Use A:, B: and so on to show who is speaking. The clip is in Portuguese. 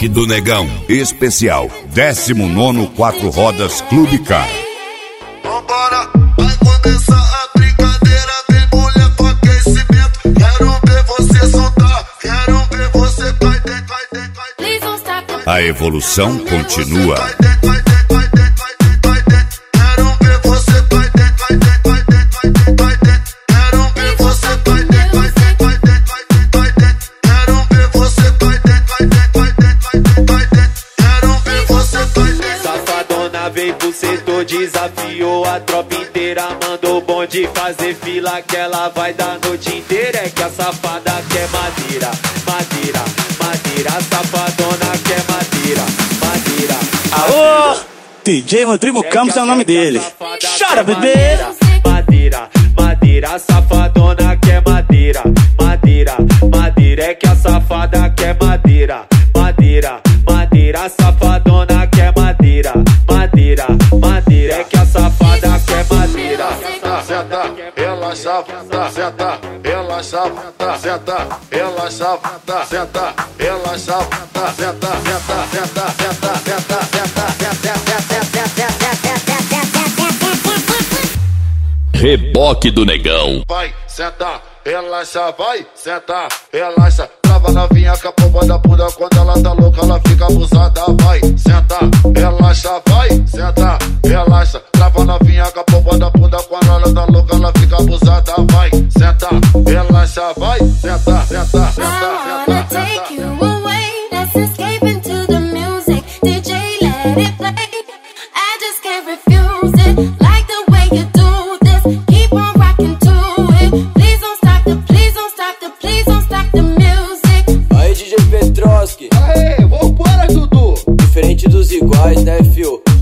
A: Reboque do Negão, especial 19º 4 Rodas Clube Car.
B: Vambora, vai começar a brincadeira, tem mulher com aquecimento. Quero ver você soltar, quero ver você cai dentro.
A: A evolução continua.
C: Vem pro setor, desafiou a tropa inteira. Mandou o bonde fazer fila que ela vai dar a noite inteira. É que a safada quer madeira, madeira, madeira. A safadona quer madeira, madeira.
D: Alô, DJ Rodrigo Campos é o nome dele. Chora, bebê.
C: Madeira, madeira. A safadona quer madeira, madeira, madeira. É que a safada quer madeira, madeira, madeira. A safadona quer madeira, madeira, madeira. É que a safada quer madeira.
B: Senta, relaxa, senta, relaxa, senta, relaxa, senta, relaxa, senta, senta, senta, senta,
A: Reboque do Negão.
B: vai, senta, relaxa, vai, senta, relaxa. Trava novinha com a pomba da bunda, quando ela tá louca ela fica abusada. Vai, senta, relaxa, vai, senta, relaxa. Trava novinha com a pomba da bunda, quando ela tá louca ela fica abusada. Vai, senta, relaxa, vai, senta, senta, senta,
E: take you away, let's escape into the music. DJ, let it play. I just can't refuse it. Like the way you do this, keep on rocking to it. Please don't stop the, please don't stop the, please don't stop the music.
F: Aí DJ Petroski,
B: Aê, vambora, Dudu.
F: diferente dos iguais, né, fio?